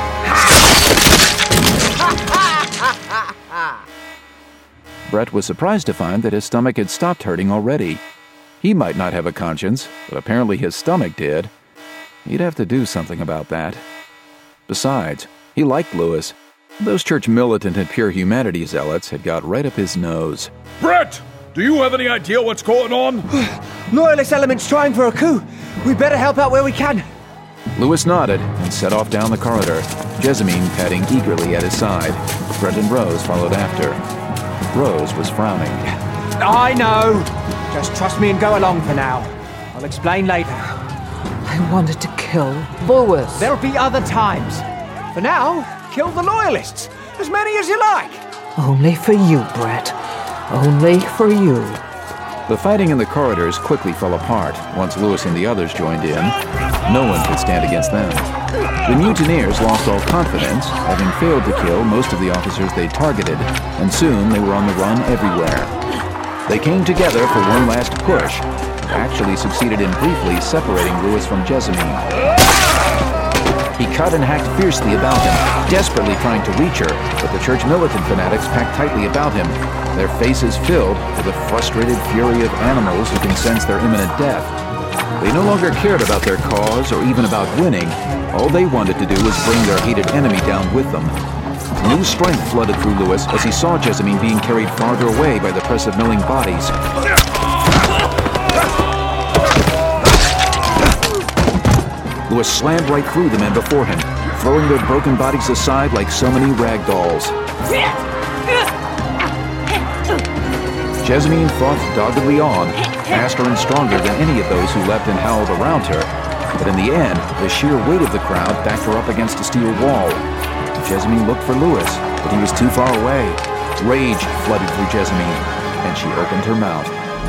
Brett was surprised to find that his stomach had stopped hurting already. He might not have a conscience, but apparently his stomach did. He'd have to do something about that. Besides, he liked Lewis. Those church militant and pure humanity zealots had got right up his nose. Brett! Do you have any idea what's going on? Loyalist elements trying for a coup. We better help out where we can. Lewis nodded and set off down the corridor, Jessamine padding eagerly at his side. Brett and Rose followed after. Rose was frowning. I know. Just trust me and go along for now. I'll explain later. I wanted to kill Lewis. There'll be other times. For now, kill the Loyalists. As many as you like. Only for you, Brett. Only for you. The fighting in the corridors quickly fell apart once Lewis and the others joined in. No one could stand against them. The mutineers lost all confidence, having failed to kill most of the officers they targeted, and soon they were on the run everywhere. They came together for one last push, and actually succeeded in briefly separating Lewis from Jessamine. He cut and hacked fiercely about him, desperately trying to reach her, but the church militant fanatics packed tightly about him, their faces filled with the frustrated fury of animals who can sense their imminent death. They no longer cared about their cause or even about winning. All they wanted to do was bring their hated enemy down with them. New strength flooded through Lewis as he saw Jessamine being carried farther away by the press of milling bodies. Lewis slammed right through the men before him, throwing their broken bodies aside like so many rag dolls. Jessamine fought doggedly on, faster and stronger than any of those who leapt and howled around her. But in the end, the sheer weight of the crowd backed her up against a steel wall. Jessamine looked for Lewis, but he was too far away. Rage flooded through Jessamine, and she opened her mouth.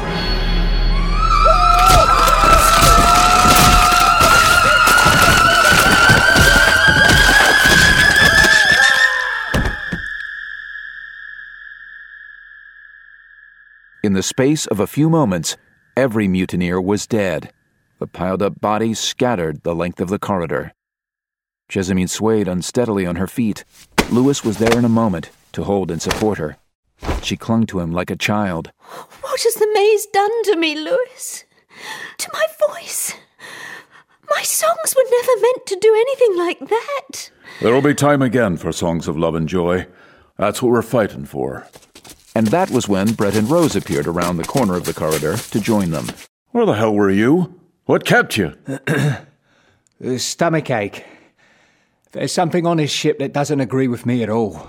In the space of a few moments, every mutineer was dead. The piled-up bodies scattered the length of the corridor. Jessamine swayed unsteadily on her feet. Lewis was there in a moment to hold and support her. She clung to him like a child. What has the maze done to me, Lewis? To my voice? My songs were never meant to do anything like that. There'll be time again for songs of love and joy. That's what we're fighting for. And that was when Brett and Rose appeared around the corner of the corridor to join them. Where the hell were you? What kept you? A stomach ache. There's something on his ship that doesn't agree with me at all.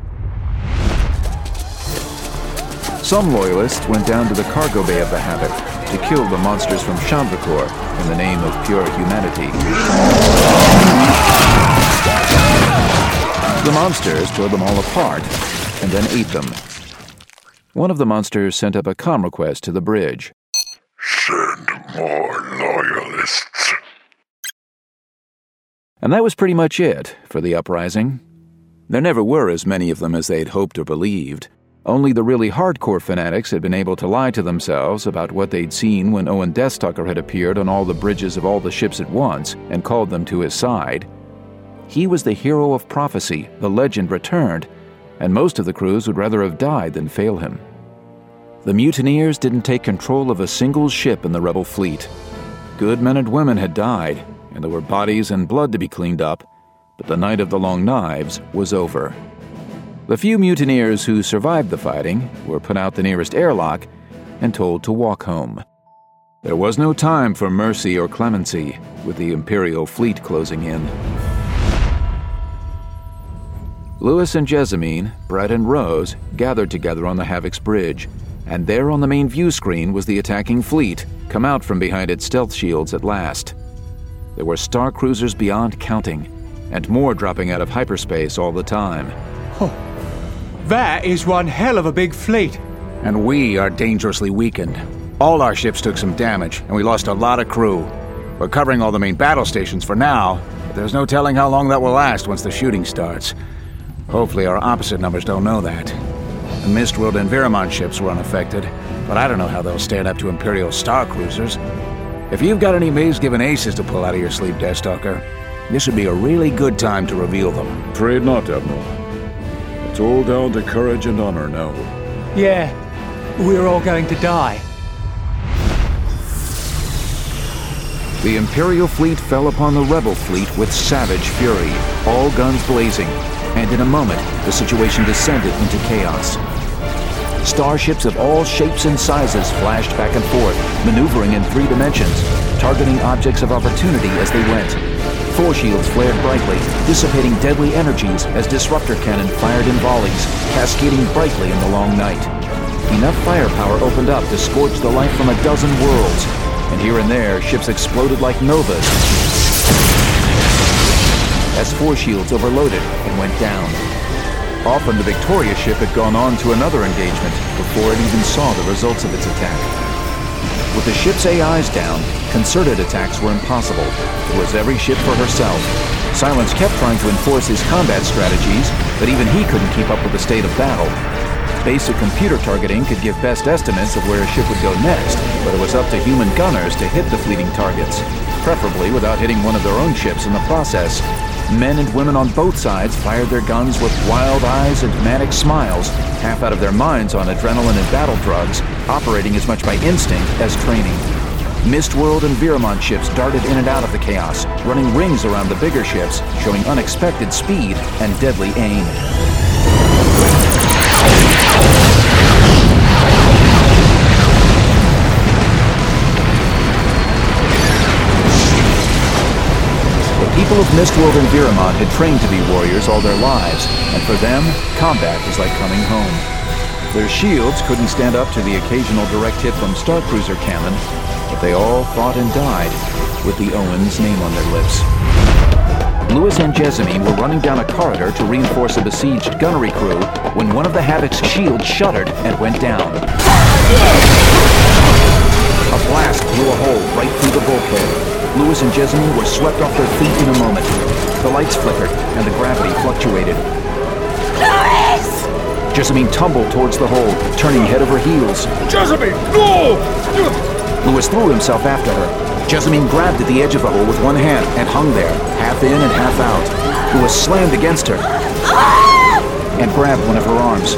Some Loyalists went down to the cargo bay of the Havoc to kill the monsters from Chandrakor in the name of pure humanity. The monsters tore them all apart and then ate them. One of the monsters sent up a comm request to the bridge. Send more Loyalists. And that was pretty much it for the uprising. There never were as many of them as they'd hoped or believed. Only the really hardcore fanatics had been able to lie to themselves about what they'd seen when Owen Deathstalker had appeared on all the bridges of all the ships at once and called them to his side. He was the hero of prophecy, the legend returned, and most of the crews would rather have died than fail him. The mutineers didn't take control of a single ship in the rebel fleet. Good men and women had died, and there were bodies and blood to be cleaned up, but the night of the Long Knives was over. The few mutineers who survived the fighting were put out the nearest airlock and told to walk home. There was no time for mercy or clemency, with the Imperial fleet closing in. Lewis and Jessamine, Brett and Rose gathered together on the Havoc's bridge, and there on the main view screen was the attacking fleet, come out from behind its stealth shields at last. There were star cruisers beyond counting, and more dropping out of hyperspace all the time. Oh, that is one hell of a big fleet. And we are dangerously weakened. All our ships took some damage, and we lost a lot of crew. We're covering all the main battle stations for now, but there's no telling how long that will last once the shooting starts. Hopefully our opposite numbers don't know that. The Mistworld and Viramon ships were unaffected, but I don't know how they'll stand up to Imperial star cruisers. If you've got any maze-given aces to pull out of your sleeve, Deathstalker, this would be a really good time to reveal them. Afraid not, Admiral. It's all down to courage and honor now. Yeah, we're all going to die. The Imperial fleet fell upon the Rebel fleet with savage fury, all guns blazing, and in a moment, the situation descended into chaos. Starships of all shapes and sizes flashed back and forth, maneuvering in three dimensions, targeting objects of opportunity as they went. Force shields flared brightly, dissipating deadly energies as disruptor cannon fired in volleys, cascading brightly in the long night. Enough firepower opened up to scorch the life from a dozen worlds, and here and there, ships exploded like novas as force shields overloaded and went down. Often the victorious ship had gone on to another engagement before it even saw the results of its attack. With the ship's A Is down, concerted attacks were impossible. It was every ship for herself. Silence kept trying to enforce his combat strategies, but even he couldn't keep up with the state of battle. Basic computer targeting could give best estimates of where a ship would go next, but it was up to human gunners to hit the fleeting targets, preferably without hitting one of their own ships in the process. Men and women on both sides fired their guns with wild eyes and manic smiles, half out of their minds on adrenaline and battle drugs, operating as much by instinct as training. Mistworld and Viramont ships darted in and out of the chaos, running rings around the bigger ships, showing unexpected speed and deadly aim. The people of Mistworld and Viramont had trained to be warriors all their lives, and for them, combat was like coming home. Their shields couldn't stand up to the occasional direct hit from Starcruiser cannon, but they all fought and died with the Owen's name on their lips. Lewis and Jessamine were running down a corridor to reinforce a besieged gunnery crew when one of the Havoc's shields shuddered and went down. A blast blew a hole right through the bulkhead. Lewis and Jessamine were swept off their feet in a moment. The lights flickered and the gravity fluctuated. Lewis! Jessamine tumbled towards the hole, turning head over heels. Jessamine, no! Lewis threw himself after her. Jessamine grabbed at the edge of the hole with one hand and hung there, half in and half out. Lewis slammed against her and grabbed one of her arms.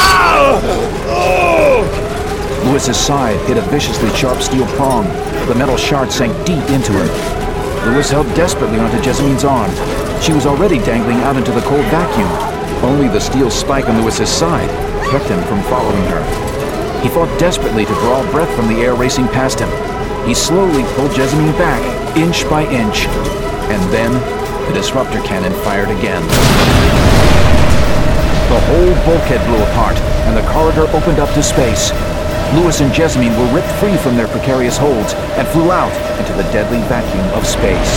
Lewis's side hit a viciously sharp steel prong. The metal shard sank deep into her. Lewis held desperately onto Jessamine's arm. She was already dangling out into the cold vacuum. Only the steel spike on Lewis's side kept him from following her. He fought desperately to draw breath from the air racing past him. He slowly pulled Jessamine back, inch by inch, and then the disruptor cannon fired again. The whole bulkhead blew apart, and the corridor opened up to space. Lewis and Jessamine were ripped free from their precarious holds and flew out into the deadly vacuum of space.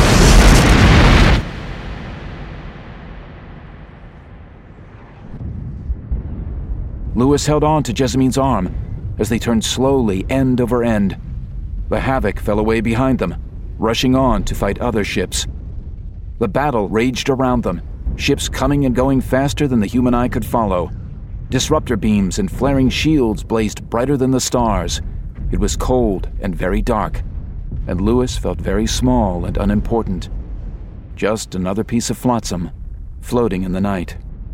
Lewis held on to Jessamine's arm as they turned slowly end over end. The Havoc fell away behind them, rushing on to fight other ships. The battle raged around them, ships coming and going faster than the human eye could follow. Disruptor beams and flaring shields blazed brighter than the stars. It was cold and very dark, and Lewis felt very small and unimportant. Just another piece of flotsam floating in the night.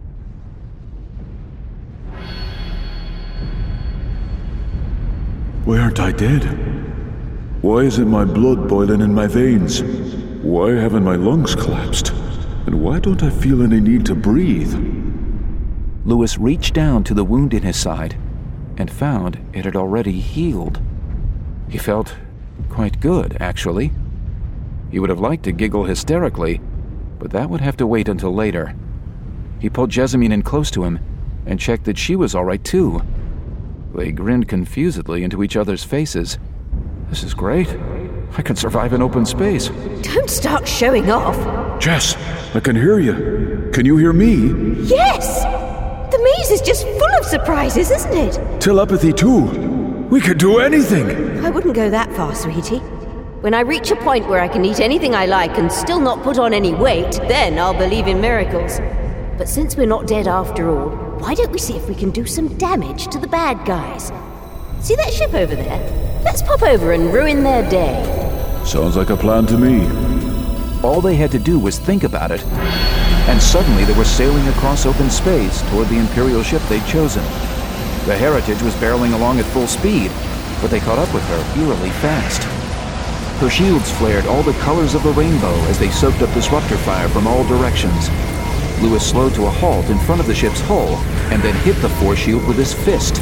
Why aren't I dead? Why isn't my blood boiling in my veins? Why haven't my lungs collapsed? And why don't I feel any need to breathe? Lewis reached down to the wound in his side and found it had already healed. He felt quite good, actually. He would have liked to giggle hysterically, but that would have to wait until later. He pulled Jessamine in close to him and checked that she was all right, too. They grinned confusedly into each other's faces. This is great. I can survive in open space. Don't start showing off. Jess, I can hear you. Can you hear me? Yes! The maze is just full of surprises, isn't it? Telepathy, too. We could do anything. I wouldn't go that far, sweetie. When I reach a point where I can eat anything I like and still not put on any weight, then I'll believe in miracles. But since we're not dead after all, why don't we see if we can do some damage to the bad guys? See that ship over there? Let's pop over and ruin their day. Sounds like a plan to me. All they had to do was think about it, and suddenly they were sailing across open space toward the Imperial ship they'd chosen. The Heritage was barreling along at full speed, but they caught up with her eerily fast. Her shields flared all the colors of the rainbow as they soaked up disruptor fire from all directions. Lewis slowed to a halt in front of the ship's hull and then hit the force shield with his fist.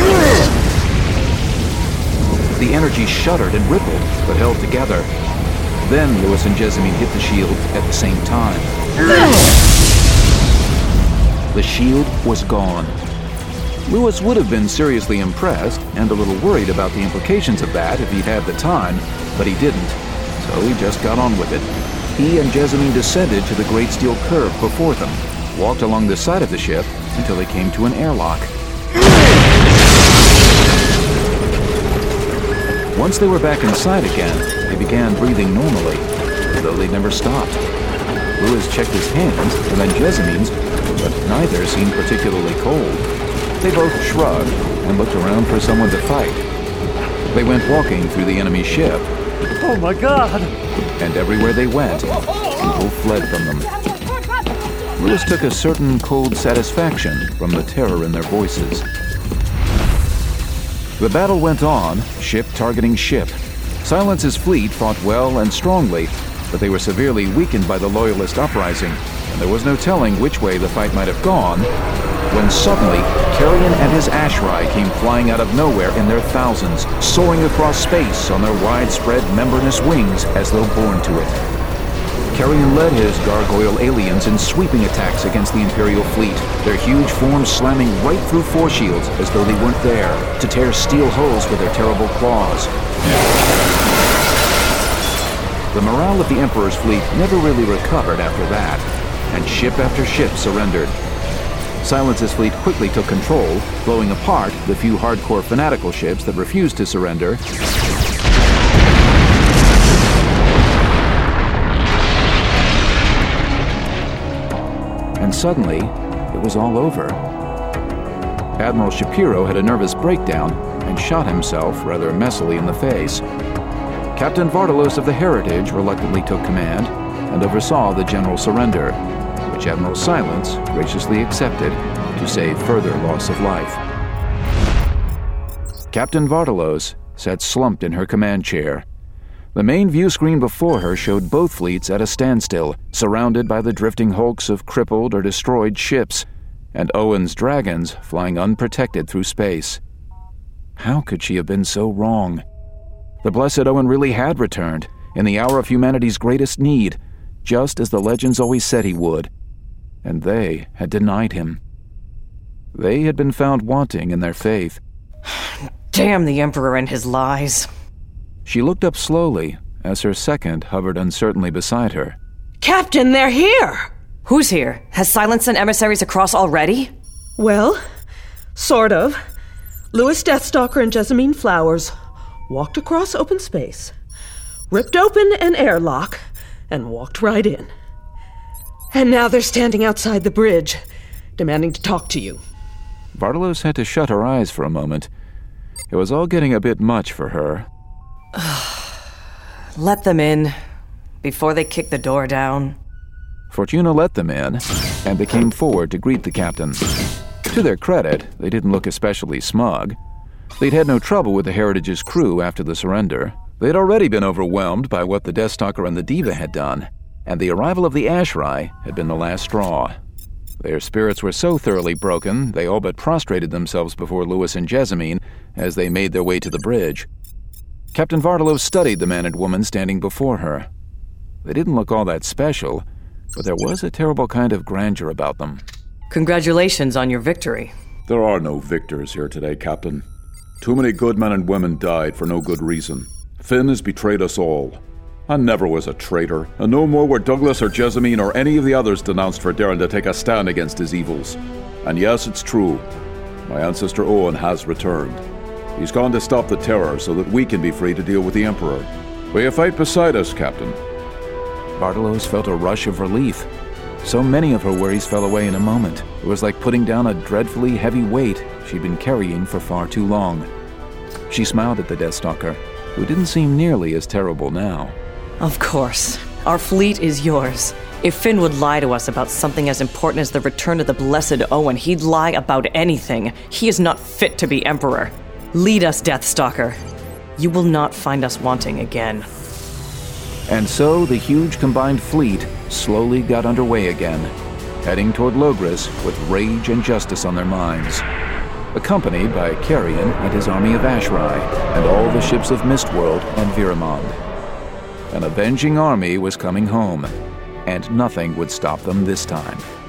The energy shuddered and rippled, but held together. Then Lewis and Jessamine hit the shield at the same time. The shield was gone. Lewis would have been seriously impressed and a little worried about the implications of that if he'd had the time, but he didn't, so he just got on with it. He and Jessamine descended to the great steel curve before them, walked along the side of the ship until they came to an airlock. Once they were back inside again, they began breathing normally, though they never stopped. Lewis checked his hands and then Jessamine's, but neither seemed particularly cold. They both shrugged and looked around for someone to fight. They went walking through the enemy ship. Oh my god! And everywhere they went, people fled from them. Lewis took a certain cold satisfaction from the terror in their voices. The battle went on, ship targeting ship. Silence's fleet fought well and strongly, but they were severely weakened by the Loyalist uprising, and there was no telling which way the fight might have gone, when suddenly, Carrion and his Ashrai came flying out of nowhere in their thousands, soaring across space on their widespread membranous wings as though born to it. Carrion led his gargoyle aliens in sweeping attacks against the Imperial fleet, their huge forms slamming right through force shields as though they weren't there, to tear steel hulls with their terrible claws. The morale of the Emperor's fleet never really recovered after that, and ship after ship surrendered. Silence's fleet quickly took control, blowing apart the few hardcore fanatical ships that refused to surrender. And suddenly, it was all over. Admiral Shapiro had a nervous breakdown and shot himself rather messily in the face. Captain Vardalos of the Heritage reluctantly took command and oversaw the general surrender, which Admiral Silence graciously accepted to save further loss of life. Captain Vardalos sat slumped in her command chair. The main view screen before her showed both fleets at a standstill, surrounded by the drifting hulks of crippled or destroyed ships, and Owen's dragons flying unprotected through space. How could she have been so wrong? The blessed Owen really had returned, in the hour of humanity's greatest need, just as the legends always said he would. And they had denied him. They had been found wanting in their faith. Damn the Emperor and his lies. She looked up slowly as her second hovered uncertainly beside her. Captain, they're here! Who's here? Has Silence sent emissaries across already? Well, sort of. Lewis Deathstalker and Jessamine Flowers walked across open space, ripped open an airlock, and walked right in. And now they're standing outside the bridge, demanding to talk to you. Vardalos had to shut her eyes for a moment. It was all getting a bit much for her. Let them in, before they kick the door down. Fortuna let them in, and they came forward to greet the captain. To their credit, they didn't look especially smug. They'd had no trouble with the Heritage's crew after the surrender. They'd already been overwhelmed by what the Deathstalker and the Diva had done, and the arrival of the Ashrai had been the last straw. Their spirits were so thoroughly broken, they all but prostrated themselves before Lewis and Jessamine as they made their way to the bridge. Captain Vardalos studied the man and woman standing before her. They didn't look all that special, but there was a terrible kind of grandeur about them. Congratulations on your victory. There are no victors here today, Captain. Too many good men and women died for no good reason. Finn has betrayed us all. I never was a traitor, and no more were Douglas or Jessamine or any of the others denounced for daring to take a stand against his evils. And yes, it's true. My ancestor Owen has returned. He's gone to stop the terror so that we can be free to deal with the Emperor. Will you fight beside us, Captain? Vardalos felt a rush of relief. So many of her worries fell away in a moment. It was like putting down a dreadfully heavy weight she'd been carrying for far too long. She smiled at the Deathstalker, who didn't seem nearly as terrible now. Of course. Our fleet is yours. If Finn would lie to us about something as important as the return of the Blessed Owen, he'd lie about anything. He is not fit to be Emperor. Lead us, Deathstalker. You will not find us wanting again. And so the huge combined fleet slowly got underway again, heading toward Logres with rage and justice on their minds. Accompanied by Carrion and his army of Ashrai, and all the ships of Mistworld and Viramond. An avenging army was coming home, and nothing would stop them this time.